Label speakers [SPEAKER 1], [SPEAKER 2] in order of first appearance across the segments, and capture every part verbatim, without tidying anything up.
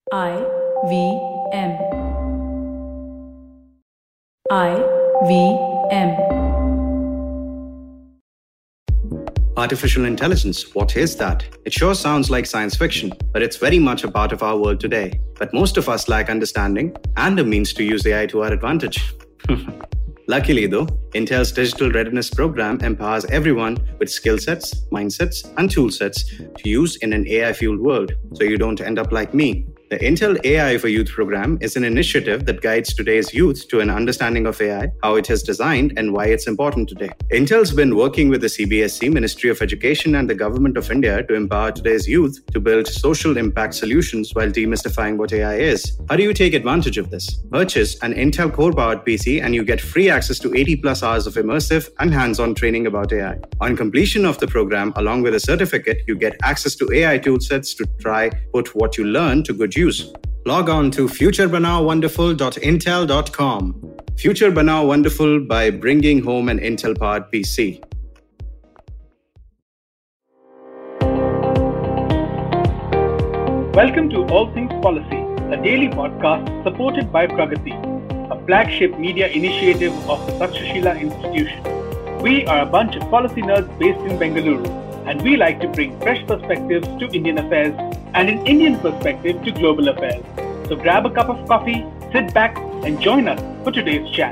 [SPEAKER 1] I V M. I V M.
[SPEAKER 2] Artificial intelligence, what is that? It sure sounds like science fiction, but it's very much a part of our world today. But most of us lack understanding and a means to use A I to our advantage. Luckily, though, Intel's Digital Readiness Program empowers everyone with skill sets, mindsets, and tool sets to use in an A I fueled world, so you don't end up like me. The Intel A I for Youth program is an initiative that guides today's youth to an understanding of A I, how it is designed, and why it's important today. Intel's been working with the C B S E, Ministry of Education, and the Government of India to empower today's youth to build social impact solutions while demystifying what A I is. How do you take advantage of this? Purchase an Intel Core-powered P C and you get free access to eighty plus hours of immersive and hands-on training about A I. On completion of the program, along with a certificate, you get access to A I toolsets to try put what you learn to good use. Log on to future banao wonderful dot intel dot com. Future Banao Wonderful by bringing home an Intel-powered P C.
[SPEAKER 3] Welcome to All Things Policy, a daily podcast supported by Pragati, a flagship media initiative of the Takshashila Institution. We are a bunch of policy nerds based in Bengaluru, and we like to bring fresh perspectives to Indian affairs and an Indian perspective to global affairs. So grab a cup of coffee, sit back, and join us for today's chat.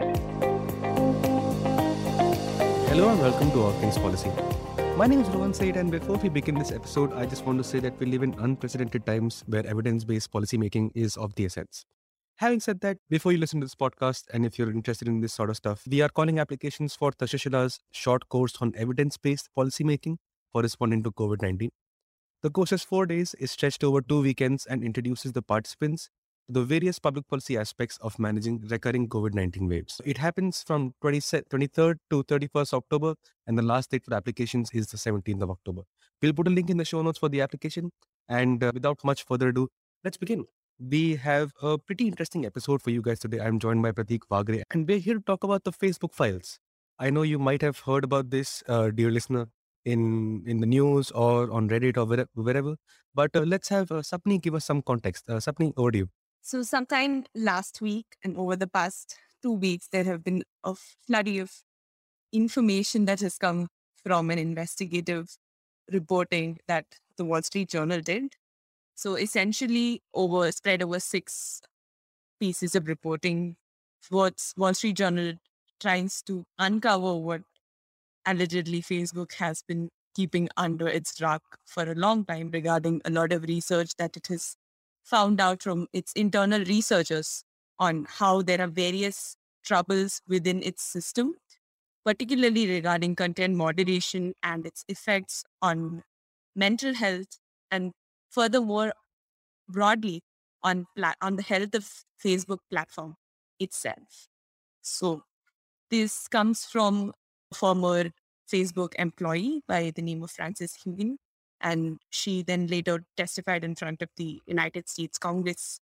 [SPEAKER 4] Hello and welcome to All Things Policy. My name is Rohan Said, and before we begin this episode, I just want to say that we live in unprecedented times where evidence-based policymaking is of the essence. Having said that, before you listen to this podcast, and if you're interested in this sort of stuff, we are calling applications for Takshashila's short course on evidence-based policymaking for responding to COVID nineteen. The course is four days, is stretched over two weekends, and introduces the participants to the various public policy aspects of managing recurring COVID nineteen waves. It happens from twenty-third to thirty-first October, and the last date for the applications is the seventeenth of October. We'll put a link in the show notes for the application, and uh, without much further ado, let's begin. We have a pretty interesting episode for you guys today. I'm joined by Prateek Vagre, and we're here to talk about the Facebook files. I know you might have heard about this, uh, dear listener, in in the news or on Reddit or where, wherever. But uh, let's have uh, Sapni give us some context. Uh, Sapni, over to you.
[SPEAKER 5] So sometime last week and over the past two weeks, there have been a flurry of information that has come from an investigative reporting that the Wall Street Journal did. So essentially, over spread over six pieces of reporting, what Wall Street Journal tries to uncover what allegedly Facebook has been keeping under its rug for a long time regarding a lot of research that it has found out from its internal researchers on how there are various troubles within its system, particularly regarding content moderation and its effects on mental health, and furthermore, broadly on pla- on the health of Facebook platform itself. So this comes from a former Facebook employee by the name of Frances Haugen, and she then later testified in front of the United States Congress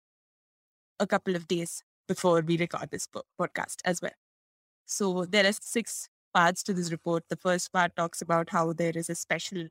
[SPEAKER 5] a couple of days before we record this po- podcast as well. So there are six parts to this report. The first part talks about how there is a special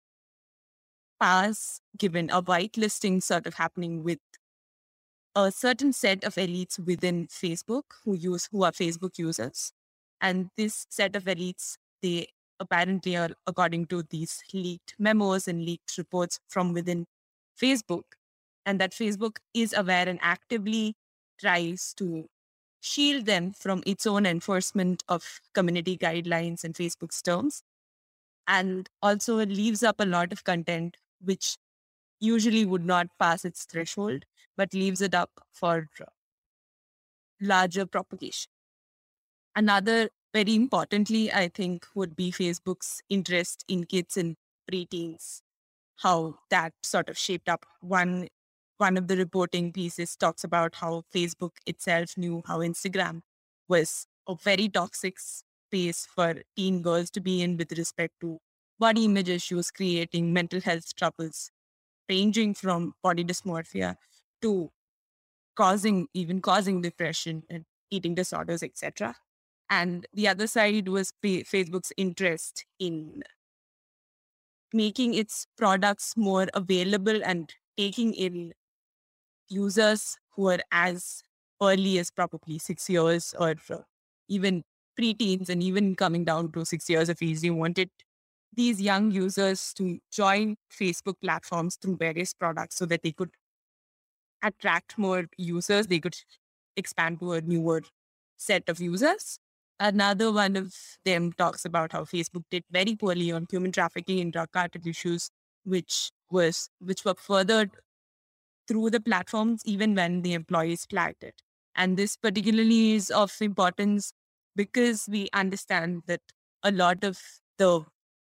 [SPEAKER 5] pass given, a whitelisting sort of happening with a certain set of elites within Facebook who use who are Facebook users. And this set of elites, they apparently are, according to these leaked memos and leaked reports from within Facebook, and that Facebook is aware and actively tries to shield them from its own enforcement of community guidelines and Facebook's terms, and also leaves up a lot of content which usually would not pass its threshold, but leaves it up for larger propagation. Another, very importantly, I think, would be Facebook's interest in kids and preteens, how that sort of shaped up. One, one of the reporting pieces talks about how Facebook itself knew how Instagram was a very toxic space for teen girls to be in with respect to body image issues, creating mental health troubles, ranging from body dysmorphia to causing, even causing depression and eating disorders, et cetera. And the other side was Facebook's interest in making its products more available and taking in users who are as early as probably six years or uh, even preteens and even coming down to six years of age. They wanted these young users to join Facebook platforms through various products so that they could attract more users. They could expand to a newer set of users. Another one of them talks about how Facebook did very poorly on human trafficking and drug cartel issues, which was which were furthered through the platforms even when the employees flagged it. And this particularly is of importance because we understand that a lot of the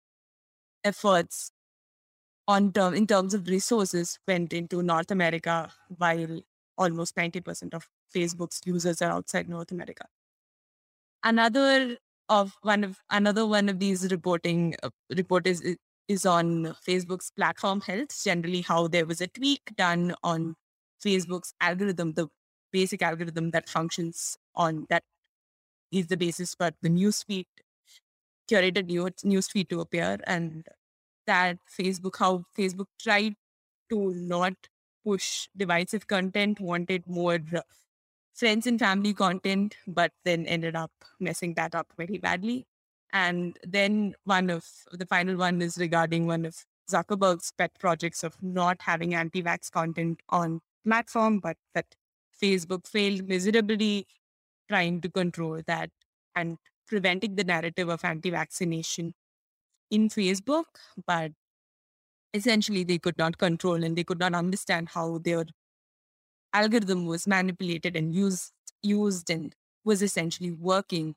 [SPEAKER 5] efforts on term in terms of resources went into North America, while almost ninety percent of Facebook's users are outside North America. Another of one of another one of these reporting uh, report is is on Facebook's platform health. Generally, how there was a tweak done on Facebook's algorithm, the basic algorithm that functions on that is the basis for the newsfeed, curated news newsfeed to appear, and that Facebook, how Facebook tried to not push divisive content, wanted more uh, friends and family content, but then ended up messing that up very badly. And then one of the final one is regarding one of Zuckerberg's pet projects of not having anti-vax content on platform, but that Facebook failed miserably trying to control that and preventing the narrative of anti-vaccination in Facebook. But essentially they could not control and they could not understand how their algorithm was manipulated and used used and was essentially working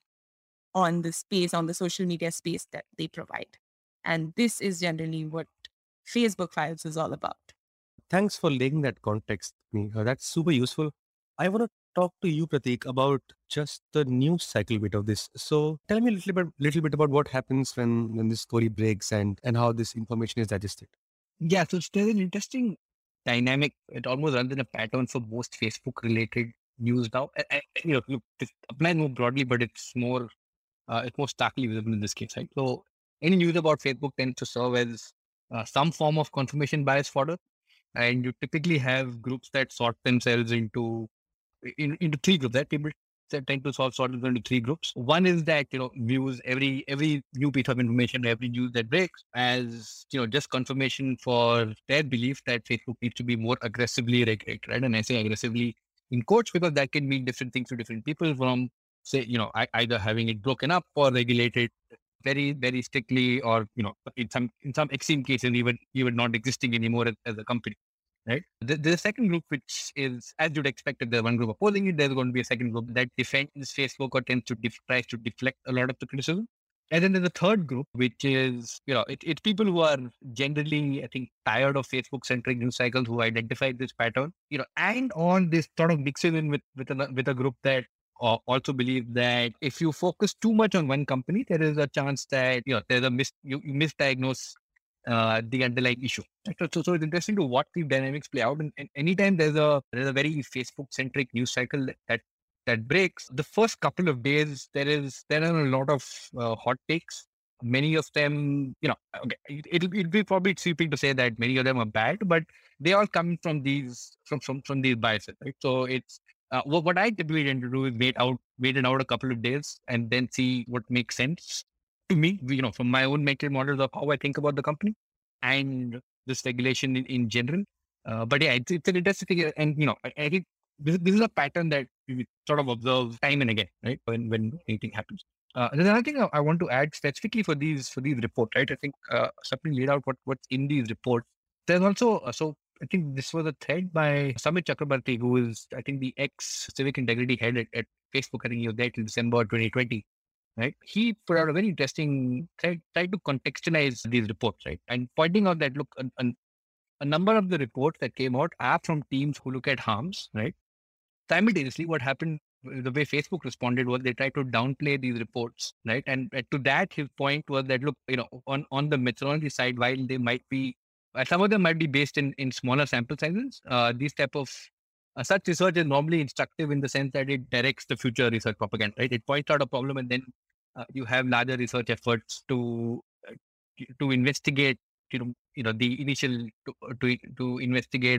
[SPEAKER 5] on the space, on the social media space that they provide. And this is generally what Facebook Files is all about.
[SPEAKER 4] Thanks for laying that context. Neha. That's super useful. I want to talk to you, Pratik, about just the news cycle bit of this. So tell me a little bit, little bit about what happens when, when this story breaks and, and how this information is digested.
[SPEAKER 6] Yeah, so there's an interesting dynamic. It almost runs in a pattern for most Facebook-related news now. I, I, you know, look, this applies more broadly, but it's more uh, it's more starkly visible in this case, right? So any news about Facebook tends to serve as uh, some form of confirmation bias fodder, and you typically have groups that sort themselves into in, into three groups. That people tend to sort sort into three groups. One is that you know views every every new piece of information, every news that breaks as you know just confirmation for their belief that Facebook needs to be more aggressively regulated, right? And I say aggressively in quotes because that can mean different things to different people. From say you know I, either having it broken up or regulated very very strictly, or you know in some in some extreme cases even even not existing anymore as, as a company. Right. The, the second group, which is as you'd expect, there's one group opposing it. There's going to be a second group that defends Facebook or tends to def- tries to deflect a lot of the criticism. And then there's a third group, which is you know it, it's people who are generally, I think, tired of Facebook-centric news cycles, who identify this pattern. You know, and on this sort of mixes in with with a with a group that uh, also believe that if you focus too much on one company, there is a chance that you know there's a mis you, you misdiagnose uh, the underlying issue. So, so, so it's interesting to watch these dynamics play out. And, and anytime there's a there's a very Facebook-centric news cycle that, that that breaks, the first couple of days there is there are a lot of uh, hot takes. Many of them, you know, okay, it, it'll, it'll be probably sweeping to say that many of them are bad, but they all come from these from from, from these biases, right? So it's uh, what, what I typically tend to do is wait out wait it out a couple of days and then see what makes sense to me, you know, from my own mental models of how I think about the company and this regulation in, in general. Uh, but yeah, it's, it's an interesting thing. And, you know, I, I think this, this is a pattern that we sort of observe time and again, right? When, when anything happens. Uh, there's another thing I want to add specifically for these, for these reports, right? I think uh, something laid out what, what's in these reports. There's also, uh, so I think this was a thread by Samit Chakrabarti, who is, I think, the ex-civic integrity head at, at Facebook. I think he was there till December twenty twenty. Right, he put out a very interesting thread, tried to contextualize these reports, right, and pointing out that look, a, a, a number of the reports that came out are from teams who look at harms, right. Simultaneously, what happened, the way Facebook responded was they tried to downplay these reports, right, and uh, to that his point was that look, you know, on on the methodology side, while they might be, uh, some of them might be based in in smaller sample sizes, uh, these type of uh, such research is normally instructive in the sense that it directs the future research propaganda, right? It points out a problem and then Uh, you have larger research efforts to uh, to investigate, you know, you know the initial to to, to investigate or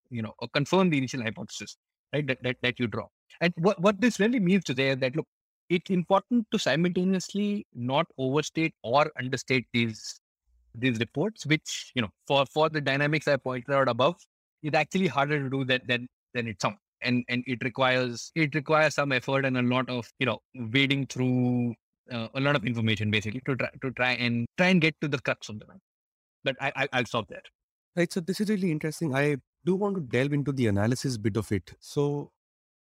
[SPEAKER 6] you know, or confirm the initial hypothesis, right? That, that, that you draw. And what, what this really means today is that, look, it's important to simultaneously not overstate or understate these these reports, which, you know, for, for the dynamics I pointed out above, it's actually harder to do that than, than it sounds. And, and it requires, it requires some effort and a lot of, you know, wading through uh, a lot of information basically to try, to try and try and get to the crux of the matter. But I, I, I'll stop there.
[SPEAKER 4] Right. So this is really interesting. I do want to delve into the analysis bit of it. So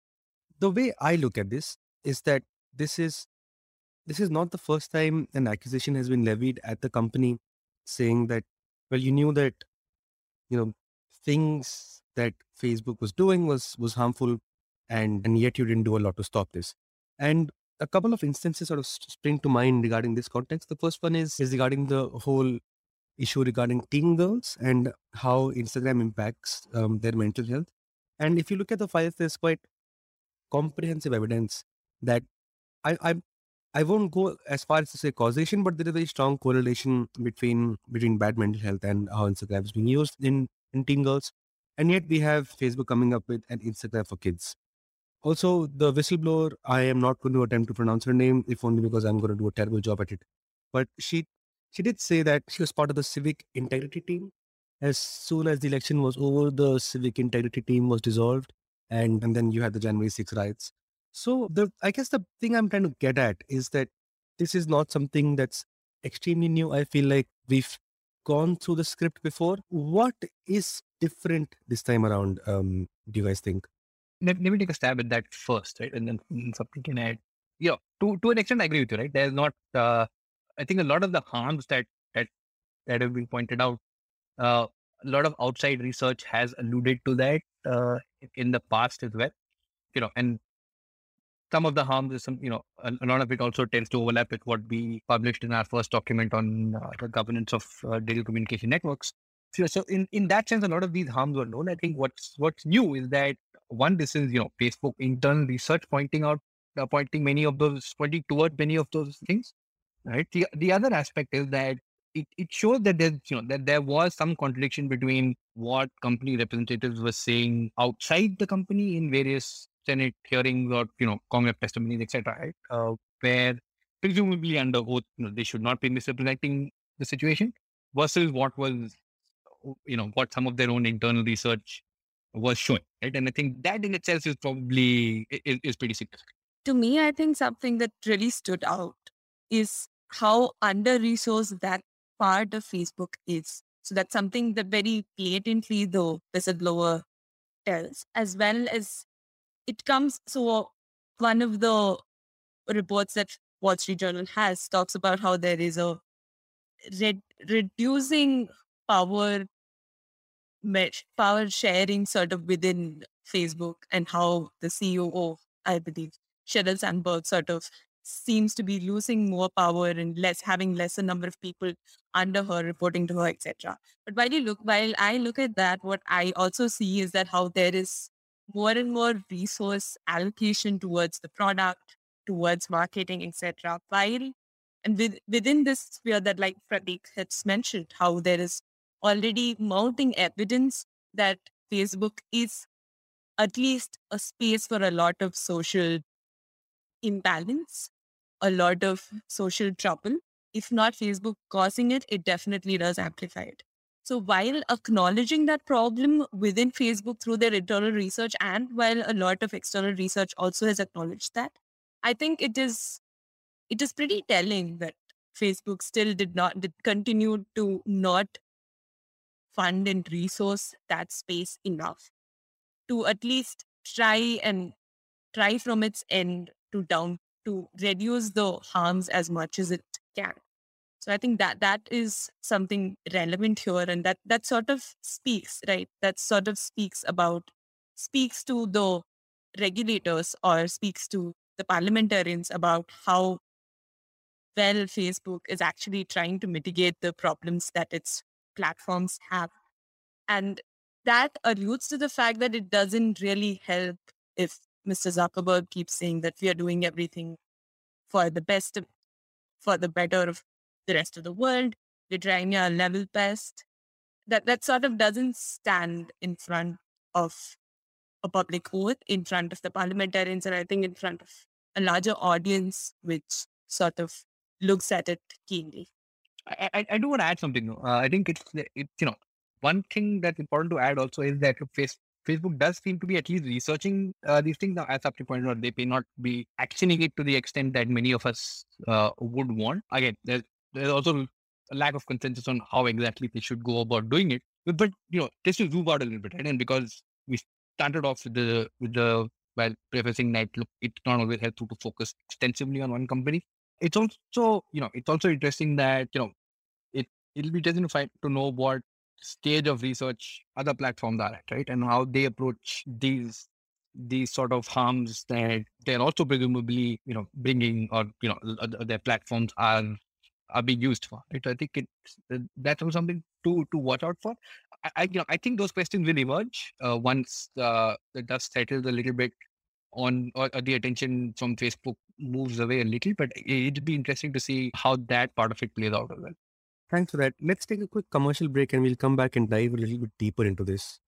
[SPEAKER 4] the way I look at this is that this is, this is not the first time an accusation has been levied at the company saying that, well, you knew that, you know, things that Facebook was doing was, was harmful and, and yet you didn't do a lot to stop this. And a couple of instances sort of spring to mind regarding this context. The first one is, is regarding the whole issue regarding teen girls and how Instagram impacts um, their mental health. And if you look at the files, there's quite comprehensive evidence that I, I I won't go as far as to say causation, but there is a very strong correlation between between bad mental health and how Instagram is being used in, in teen girls. And yet we have Facebook coming up with an Instagram for kids. Also, the whistleblower, I am not going to attempt to pronounce her name, if only because I'm going to do a terrible job at it. But she she did say that she was part of the civic integrity team. As soon as the election was over, the civic integrity team was dissolved. And, and then you had the January sixth riots. So the I guess the thing I'm trying to get at is that this is not something that's extremely new. I feel like we've gone through the script before. What is different this time around, um, do you guys think?
[SPEAKER 6] Let, let me take a stab at that first, right? And then something can add. Yeah, to, to an extent, I agree with you, right? There's not, uh, I think a lot of the harms that, that, that have been pointed out, uh, a lot of outside research has alluded to that uh, in the past as well, you know, and some of the harms is some, you know, a, a lot of it also tends to overlap with what we published in our first document on uh, the governance of uh, digital communication networks. So, so in, in that sense, a lot of these harms were known. I think what's what's new is that one, this is, you know, Facebook internal research pointing out, uh, pointing many of those, pointing towards many of those things, right? The, the other aspect is that it, it shows that there's, you know, that there was some contradiction between what company representatives were saying outside the company in various Senate hearings or, you know, Congress testimonies, et cetera, right? Uh, where presumably under oath, you know, they should not be misrepresenting the situation versus what was, you know, what some of their own internal research was showing, right? And I think that in itself is probably, is, is pretty significant.
[SPEAKER 5] To me, I think something that really stood out is how under-resourced that part of Facebook is. So that's something that very blatantly the whistleblower tells, as well as it comes. So one of the reports that Wall Street Journal has talks about how there is a re- reducing power mesh, power sharing sort of within Facebook, and how the C E O, I believe, Sheryl Sandberg, sort of seems to be losing more power and less having lesser number of people under her reporting to her, et cetera. But while you look, while I look at that, what I also see is that how there is more and more resource allocation towards the product, towards marketing, et cetera. While and with, within this sphere that, like Pratik has mentioned, how there is already mounting evidence that Facebook is at least a space for a lot of social imbalance, a lot of social trouble. If not Facebook causing it, it definitely does amplify it. So while acknowledging that problem within Facebook through their internal research, and while a lot of external research also has acknowledged that, I think it is it is pretty telling that Facebook still did not did continue to not fund and resource that space enough to at least try and try from its end to down to reduce the harms as much as it can. So I think that that is something relevant here, and that that sort of speaks, right? That sort of speaks about, speaks to the regulators or speaks to the parliamentarians about how well Facebook is actually trying to mitigate the problems that its platforms have. And that alludes to the fact that it doesn't really help if Mister Zuckerberg keeps saying that we are doing everything for the best, of, for the better of the rest of the world. We're trying our level best. That that sort of doesn't stand in front of a public oath in front of the parliamentarians, and I think in front of a larger audience, which sort of looks at it keenly.
[SPEAKER 6] I, I, I do want to add something. though. Uh, I think it's, it's, you know, one thing that's important to add also is that face, Facebook does seem to be at least researching uh, these things. Now, as Sapni pointed out, they may not be actioning it to the extent that many of us uh, would want. Again, there's, there's also a lack of consensus on how exactly they should go about doing it. But, but you know, just to zoom out a little bit, right? And because we started off with the, with the, while prefacing that, look, it's not always helpful to focus extensively on one company. It's also, you know, it's also interesting that, you know, it, it'll be interesting to find, to know what stage of research other platforms are at, right? And how they approach these, these sort of harms that they're also presumably, you know, bringing, or, you know, their platforms are, are being used for, right? I think it's, that's also something to, to watch out for. I, I, you know, I think those questions will emerge uh, once uh, the dust settles a little bit on, or, or the attention from Facebook moves away a little, but it'd be interesting to see how that part of it plays out as well.
[SPEAKER 4] Thanks for that. Let's take a quick commercial break and we'll come back and dive a little bit deeper into this.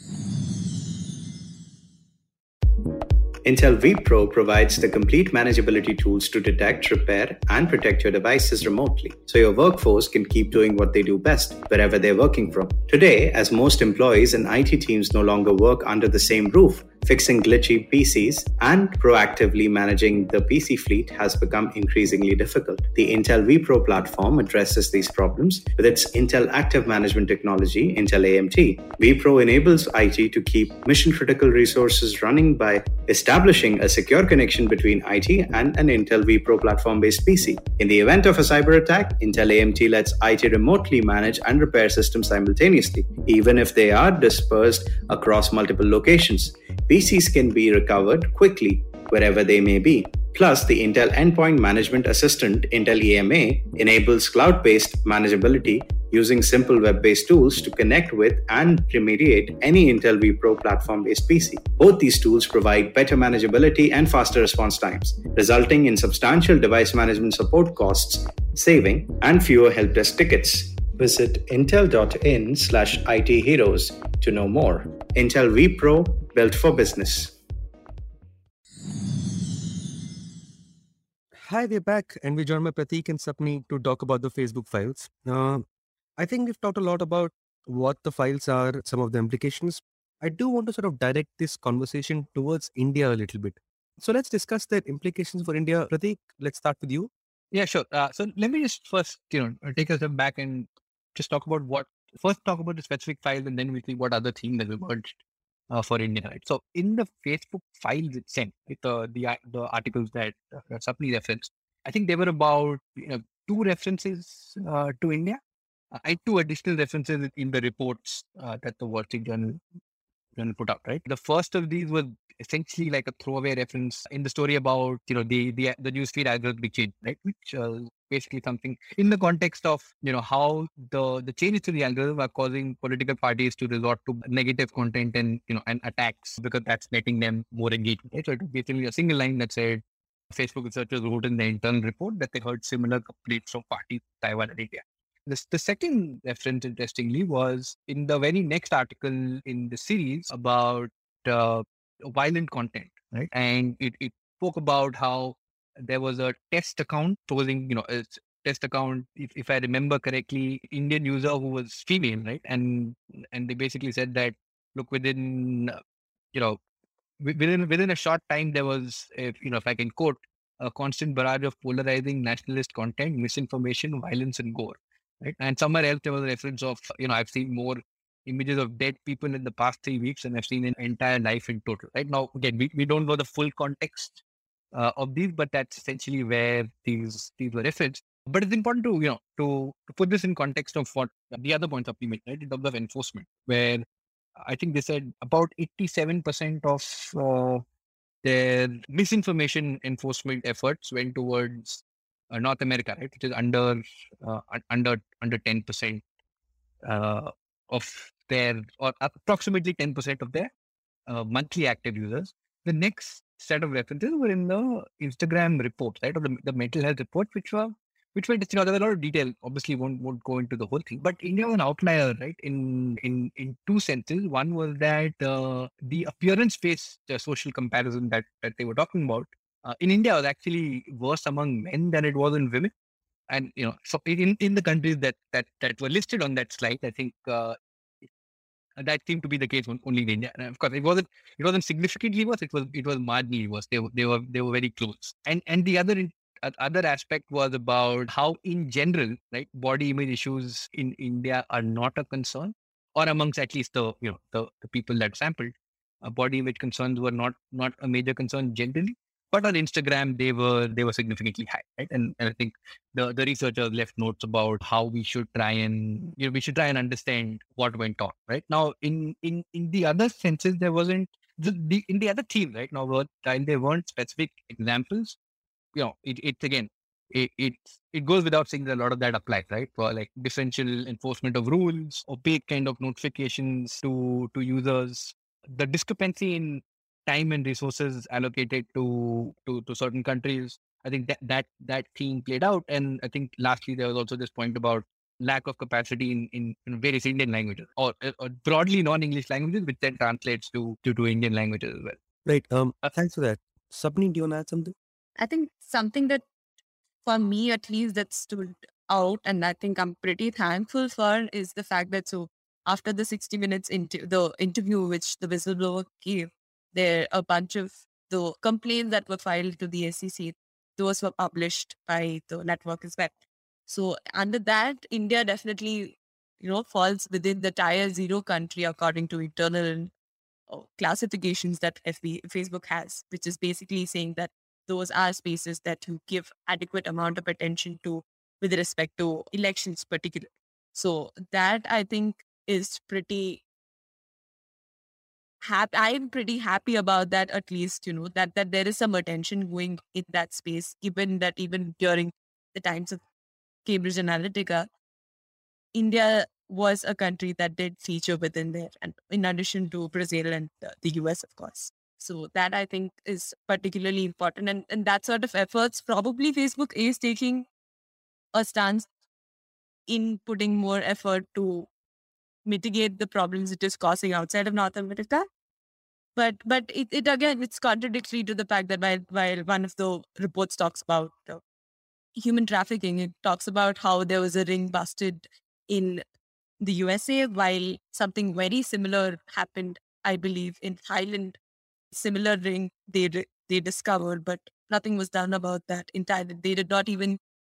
[SPEAKER 2] Intel vPro provides the complete manageability tools to detect, repair, and protect your devices remotely, so your workforce can keep doing what they do best, wherever they're working from. Today, as most employees and I T teams no longer work under the same roof, fixing glitchy P Cs and proactively managing the P C fleet has become increasingly difficult. The Intel vPro platform addresses these problems with its Intel Active Management technology, Intel A M T. vPro enables I T to keep mission-critical resources running by establishing a secure connection between I T and an Intel vPro platform-based P C. In the event of a cyber attack, Intel A M T lets I T remotely manage and repair systems simultaneously, even if they are dispersed across multiple locations. P Cs can be recovered quickly wherever they may be. Plus, the Intel Endpoint Management Assistant, Intel E M A, enables cloud-based manageability using simple web-based tools to connect with and remediate any Intel vPro platform-based P C. Both these tools provide better manageability and faster response times, resulting in substantial device management support costs, saving, and fewer help desk tickets. Visit intel.in slash IT heroes to know more. Intel vPro, built for business.
[SPEAKER 4] Hi, we're back and we join by Prateek and Sapni to talk about the Facebook files. Uh, I think we've talked a lot about what the files are, some of the implications. I do want to sort of direct this conversation towards India a little bit. So let's discuss the implications for India. Prateek, let's start with you.
[SPEAKER 6] Yeah, sure. Uh, so let me just first, you know, take a step back and just talk about what, first talk about the specific files and then we see what other themes that emerged uh, for India, right? So in the Facebook files itself, with the, the, the articles that uh, Sapni referenced, I think there were about, you know, two references uh, to India. Uh, I two additional references in the reports uh, that the Wall Street Journal, Journal put out, right? The first of these was essentially like a throwaway reference in the story about, you know, the the, the newsfeed algorithm change, right? Which uh, basically something in the context of, you know, how the, the changes to the algorithm are causing political parties to resort to negative content and, you know, and attacks because that's letting them more engagement, right? So it was basically a single line that said, Facebook researchers wrote in their internal report that they heard similar complaints from parties in Taiwan and India. This, the second reference, interestingly, was in the very next article in the series about uh, violent content, right? And it, it spoke about how there was a test account posing, you know, a test account, if, if I remember correctly, Indian user who was female, right? And and they basically said that, look, within, you know, within within a short time, there was, if, you know, if I can quote, a constant barrage of polarizing nationalist content, misinformation, violence, and gore. Right. And somewhere else there was a reference of, you know, I've seen more images of dead people in the past three weeks than I've seen in entire life in total. Right now, again, we, we don't know the full context uh, of these, but that's essentially where these these were referenced. But it's important to, you know, to, to put this in context of what the other points of the made, right, in terms of enforcement, where I think they said about eighty-seven percent of uh, their misinformation enforcement efforts went towards Uh, North America, right, which is under uh, under under ten percent uh, of their, or approximately ten percent of their uh, monthly active users. The next set of references were in the Instagram reports, right, or the, the mental health reports, which were which went, you know, there was a lot of detail. Obviously, won't won't go into the whole thing. But India was an outlier, right? In in in two senses. One was that uh, the appearance-based uh, social comparison that that they were talking about uh, in India was actually worse among men than it was in women. And you know, so in in the countries that that that were listed on that slide, I think uh, that seemed to be the case on, only in India. And of course, it wasn't it wasn't significantly worse. It was it was marginally worse. They were they were they were very close. And and the other in, uh, other aspect was about how, in general, right, body image issues in India are not a concern, or amongst at least the you know the, the people that sampled, uh, body image concerns were not not a major concern generally. But on Instagram, they were they were significantly high, right? And, and I think the, the researchers left notes about how we should try and you know we should try and understand what went on, right? Now, in in in the other senses, there wasn't the, the in the other theme, right? Now, while there weren't specific examples, you know, it it again it it it goes without saying that a lot of that applies, right? For like differential enforcement of rules, opaque kind of notifications to to users, the discrepancy in time and resources allocated to, to, to certain countries. I think that, that that theme played out. And I think lastly, there was also this point about lack of capacity in, in, in various Indian languages or, or broadly non-English languages, which then translates to, to, to Indian languages as well.
[SPEAKER 4] Right. Um, thanks for that. Sapni, do you want to add something?
[SPEAKER 5] I think something that, for me at least, that stood out and I think I'm pretty thankful for is the fact that so after the sixty minutes into the interview which the whistleblower gave, there a bunch of the complaints that were filed to the S E C, those were published by the network as well. So under that, India definitely, you know, falls within the tier zero country according to internal uh, classifications that F B, Facebook has, which is basically saying that those are spaces that you give adequate amount of attention to with respect to elections particularly. So that I think is pretty happy. I'm pretty happy about that, at least, you know, that, that there is some attention going in that space, given that even during the times of Cambridge Analytica, India was a country that did feature within there, and in addition to Brazil and uh, the U S, of course. So that I think is particularly important. And, and that sort of efforts, probably Facebook is taking a stance in putting more effort to mitigate the problems it is causing outside of North America. But but it, it again, it's contradictory to the fact that while, while one of the reports talks about uh, human trafficking, it talks about how there was a ring busted in the U S A, while something very similar happened, I believe, in Thailand. Similar ring they they discovered, but nothing was done about that in Thailand. They did not even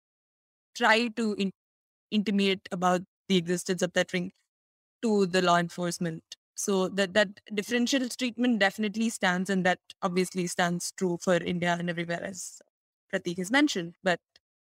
[SPEAKER 5] try to in, intimate about the existence of that ring to the law enforcement. So that, that differential treatment definitely stands, and that obviously stands true for India and everywhere, as Prateek has mentioned. But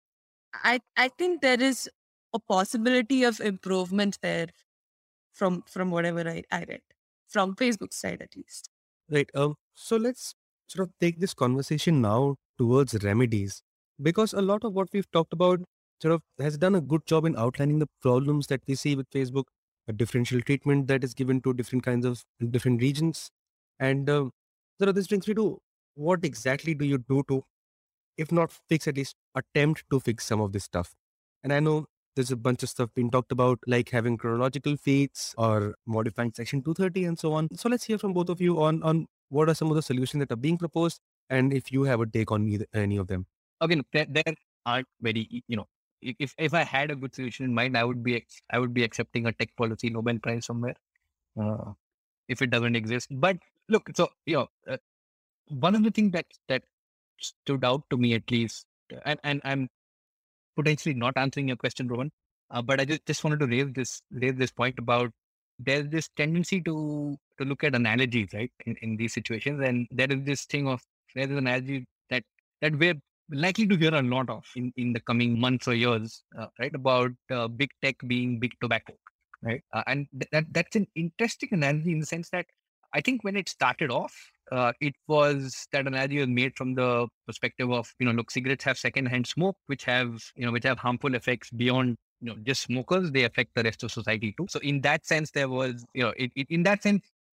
[SPEAKER 5] I I think there is a possibility of improvement there from from whatever I, I read, from Facebook's side at least.
[SPEAKER 4] Right. Um. So let's sort of take this conversation now towards remedies, because a lot of what we've talked about sort of has done a good job in outlining the problems that we see with Facebook, a differential treatment that is given to different kinds of different regions. And um, sort of this brings me to what exactly do you do to, if not fix, at least attempt to fix some of this stuff? And I know there's a bunch of stuff being talked about, like having chronological feeds or modifying Section two thirty and so on. So let's hear from both of you on, on what are some of the solutions that are being proposed, and if you have a take on either, any of them.
[SPEAKER 6] Again, there, there aren't very, you know, if if I had a good solution in mind, I would be I would be accepting a tech policy Nobel Prize somewhere, uh, if it doesn't exist. But look, so you know, uh, one of the things that that stood out to me at least, and and I'm potentially not answering your question, Rohan, uh, but I just, just wanted to raise this raise this point about there's this tendency to to look at analogies, right, in, in these situations, and there is this thing of there's an analogy that that we're likely to hear a lot of in, in the coming months or years, uh, right, about uh, big tech being big tobacco, right, uh, and th- that that's an interesting analogy in the sense that I think when it started off, uh, it was that analogy was made from the perspective of, you know, look, cigarettes have secondhand smoke, which have, you know, which have harmful effects beyond, you know, just smokers. They affect the rest of society too. So in that sense, there was, you know, it, it, in that sense,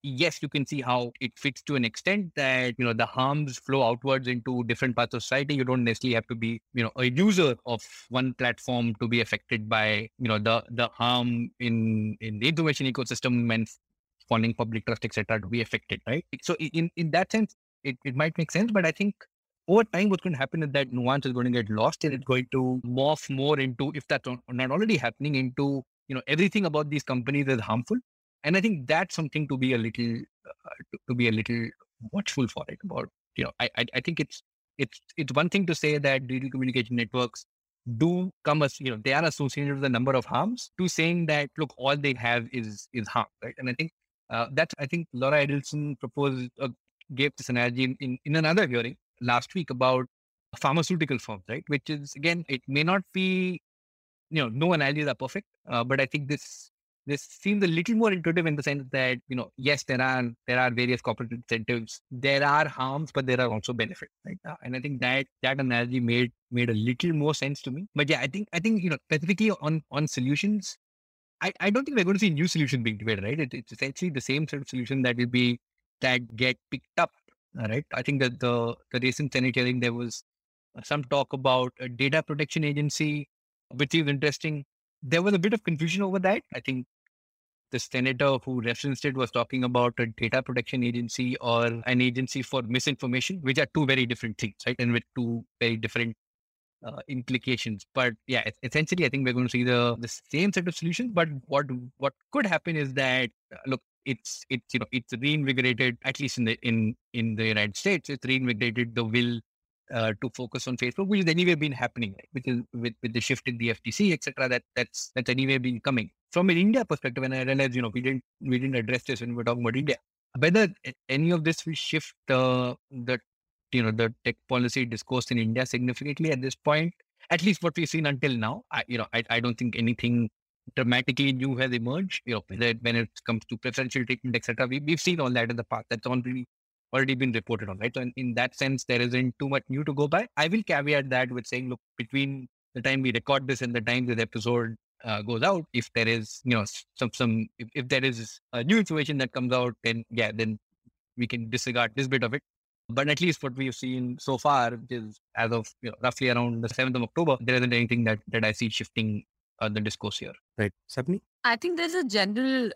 [SPEAKER 6] yes, you can see how it fits to an extent that, you know, the harms flow outwards into different parts of society. You don't necessarily have to be, you know, a user of one platform to be affected by, you know, the, the harm in, in the information ecosystem and falling public trust, et cetera, to be affected, right? So in, in that sense, it, it might make sense, but I think over time, what's going to happen is that nuance is going to get lost and it's going to morph more into, if that's not already happening, into, you know, everything about these companies is harmful. And I think that's something to be a little, uh, to, to be a little watchful for it. About, you know, I, I I think it's it's it's one thing to say that digital communication networks do come as, you know, they are associated with a number of harms, to saying that, look, all they have is is harm, right? And I think uh, that's I think Laura Edelson proposed uh, gave this analogy in, in in another hearing last week about pharmaceutical firms, right? Which is, again, it may not be, you know, no analogies are perfect, uh, but I think this this seems a little more intuitive in the sense that, you know, yes, there are there are various corporate incentives, there are harms, but there are also benefits, right? Uh, and I think that that analogy made made a little more sense to me. But yeah, I think I think you know, specifically on on solutions, I, I don't think we're going to see new solutions being developed, right? It, it's essentially the same sort of solution that will be that get picked up. Right. I think that the, the recent Senate hearing, there was some talk about a data protection agency, which is interesting. There was a bit of confusion over that. I think the senator who referenced it was talking about a data protection agency or an agency for misinformation, which are two very different things, right? And with two very different uh, implications. But yeah, essentially, I think we're going to see the, the same set of solutions. But what what could happen is that, uh, look, It's it's you know it's reinvigorated, at least in the in in the United States, it's reinvigorated the will uh, to focus on Facebook, which has anyway been happening, right? Which is with, with the shift in the F T C, et cetera. That that's that's anyway been coming. From an India perspective, and I realize, you know, we didn't we didn't address this when we were talking about India. Whether any of this will shift uh, the you know the tech policy discourse in India significantly at this point, at least what we've seen until now, I you know I, I don't think anything dramatically new has emerged, you know, whether when it comes to preferential treatment, et cetera. We, we've seen all that in the past. That's already, already been reported on, right? So in, in that sense, there isn't too much new to go by. I will caveat that with saying, look, between the time we record this and the time this episode uh, goes out, if there is, you know, some, some if, if there is a new information that comes out, then yeah, then we can disregard this bit of it. But at least what we've seen so far is, as of, you know, roughly around the seventh of October, there isn't anything that, that I see shifting Uh, the discourse here.
[SPEAKER 4] Right. Sapni?
[SPEAKER 5] I think there's a general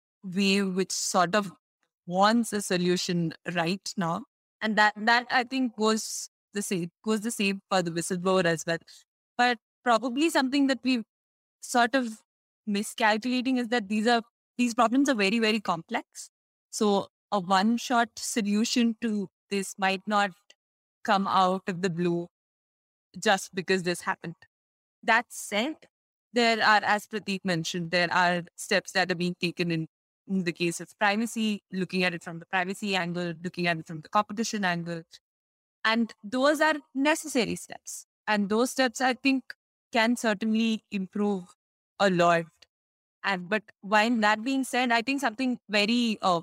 [SPEAKER 5] wave which sort of wants a solution right now. And that, that I think goes the same, goes the same for the whistleblower as well. But probably something that we sort of miscalculating is that these are, these problems are very, very complex. So a one-shot solution to this might not come out of the blue just because this happened. That said, there are, as Prateek mentioned, there are steps that are being taken in, in the case of privacy, looking at it from the privacy angle, looking at it from the competition angle. And those are necessary steps. And those steps, I think, can certainly improve a lot. And but while that being said, I think something very, uh,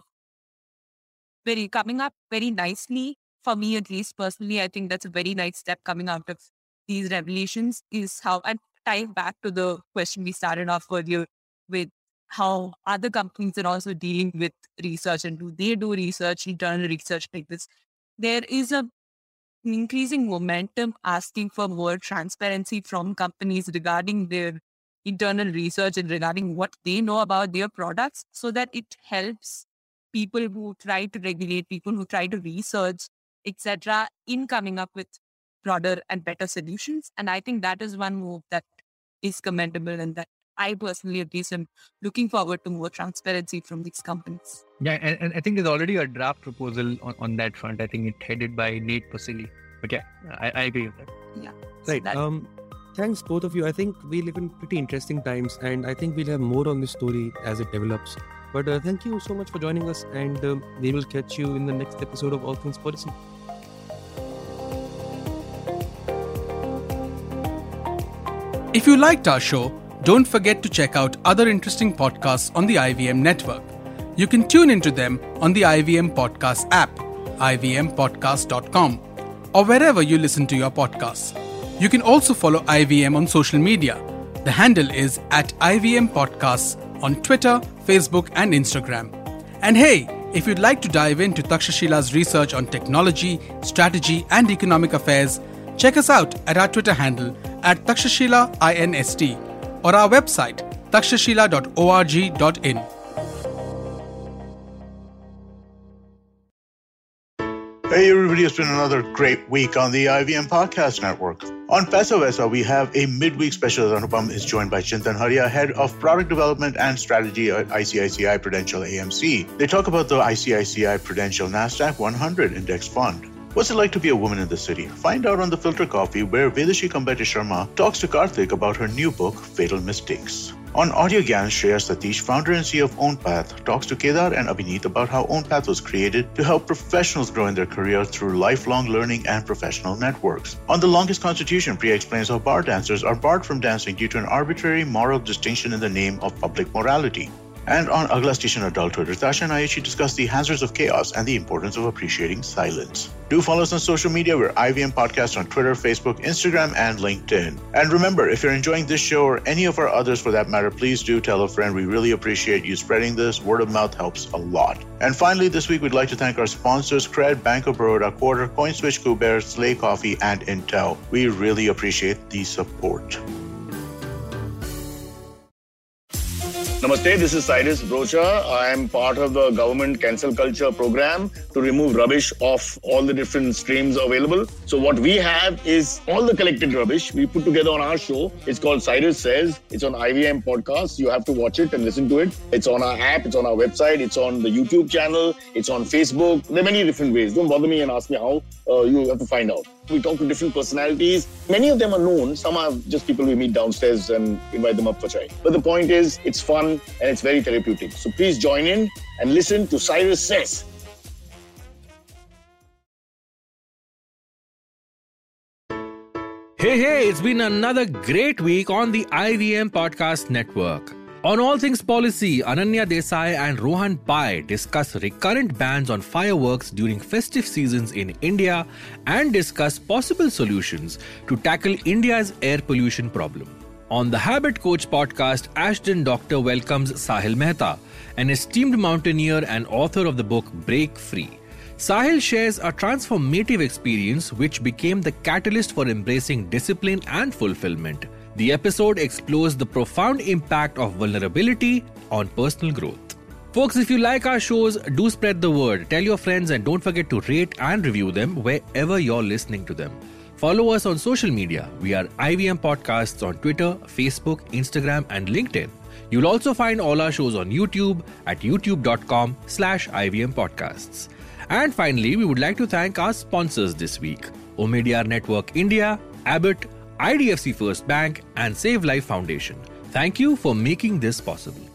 [SPEAKER 5] very coming up very nicely, for me at least personally, I think that's a very nice step coming out of these revelations is how, and tying back to the question we started off earlier with how other companies are also dealing with research and do they do research, internal research like this. There is a increasing momentum asking for more transparency from companies regarding their internal research and regarding what they know about their products, so that it helps people who try to regulate, people who try to research, et cetera, in coming up with broader and better solutions. And I think that is one move that is commendable, and that I personally at least am looking forward to more transparency from these companies.
[SPEAKER 6] Yeah, and, and I think there's already a draft proposal on, on that front. I think it's headed by Nate Pasili. But yeah, I, I agree with that.
[SPEAKER 5] Yeah.
[SPEAKER 4] Right.
[SPEAKER 5] So that,
[SPEAKER 4] um, thanks both of you. I think we live in pretty interesting times, and I think we'll have more on this story as it develops. But uh, thank you so much for joining us, and um, we will catch you in the next episode of All Things Policy.
[SPEAKER 7] If you liked our show, don't forget to check out other interesting podcasts on the I V M network. You can tune into them on the I V M Podcast app, I V M podcast dot com, or wherever you listen to your podcasts. You can also follow I V M on social media. The handle is at I V M Podcasts on Twitter, Facebook, and Instagram. And hey, If you'd like to dive into Takshashila's research on technology, strategy, and economic affairs, check us out at our Twitter handle at Takshashila Inst or our website takshashila dot org dot in.
[SPEAKER 8] Hey everybody, it's been another great week on the I V M Podcast Network. On Paisa Vaisa, we have a midweek special. Anupam is joined by Chintan Haria, Head of Product Development and Strategy at I C I C I Prudential A M C. They talk about the I C I C I Prudential NASDAQ one hundred Index Fund. What's it like to be a woman in the city? Find out on the Filter Coffee, where Vedashi Kambati Sharma talks to Karthik about her new book, Fatal Mistakes. On Audio Gyan, Shreya Satish, founder and C E O of OwnPath, talks to Kedar and Abhineet about how OwnPath was created to help professionals grow in their career through lifelong learning and professional networks. On The Longest Constitution, Priya explains how bar dancers are barred from dancing due to an arbitrary moral distinction in the name of public morality. And on Agla Station Adulthood, Ritasha and Ayushi discuss the hazards of chaos and the importance of appreciating silence. Do follow us on social media. We're I V M Podcast on Twitter, Facebook, Instagram, and LinkedIn. And remember, if you're enjoying this show or any of our others for that matter, please do tell a friend. We really appreciate you spreading this. Word of mouth helps a lot. And finally, this week, we'd like to thank our sponsors, Cred, Bank of Baroda, Quarter, CoinSwitch, Kuber, Slay Coffee, and Intel. We really appreciate the support.
[SPEAKER 9] Namaste, this is Cyrus Brocha. I am part of the government cancel culture program to remove rubbish off all the different streams available. So what we have is all the collected rubbish we put together on our show. It's called Cyrus Says. It's on I V M Podcast. You have to watch it and listen to it. It's on our app. It's on our website. It's on the YouTube channel. It's on Facebook. There are many different ways. Don't bother me and ask me how. Uh, you have to find out. We talk to different personalities. Many of them are known. Some are just people we meet downstairs and invite them up for chai. But the point is, it's fun and it's very therapeutic. So please join in and listen to Cyrus Says.
[SPEAKER 10] Hey, hey, it's been another great week on the I V M Podcast Network. On All Things Policy, Ananya Desai and Rohan Pai discuss recurrent bans on fireworks during festive seasons in India and discuss possible solutions to tackle India's air pollution problem. On the Habit Coach podcast, Ashton Doctor welcomes Sahil Mehta, an esteemed mountaineer and author of the book Break Free. Sahil shares a transformative experience which became the catalyst for embracing discipline and fulfillment. The episode explores the profound impact of vulnerability on personal growth. Folks, if you like our shows, do spread the word. Tell your friends and don't forget to rate and review them wherever you're listening to them. Follow us on social media. We are I V M Podcasts on Twitter, Facebook, Instagram, and LinkedIn. You'll also find all our shows on YouTube at youtube.com slash IVM Podcasts. And finally, we would like to thank our sponsors this week: Omidyar Network India, Abbott, I D F C First Bank, and Save Life Foundation. Thank you for making this possible.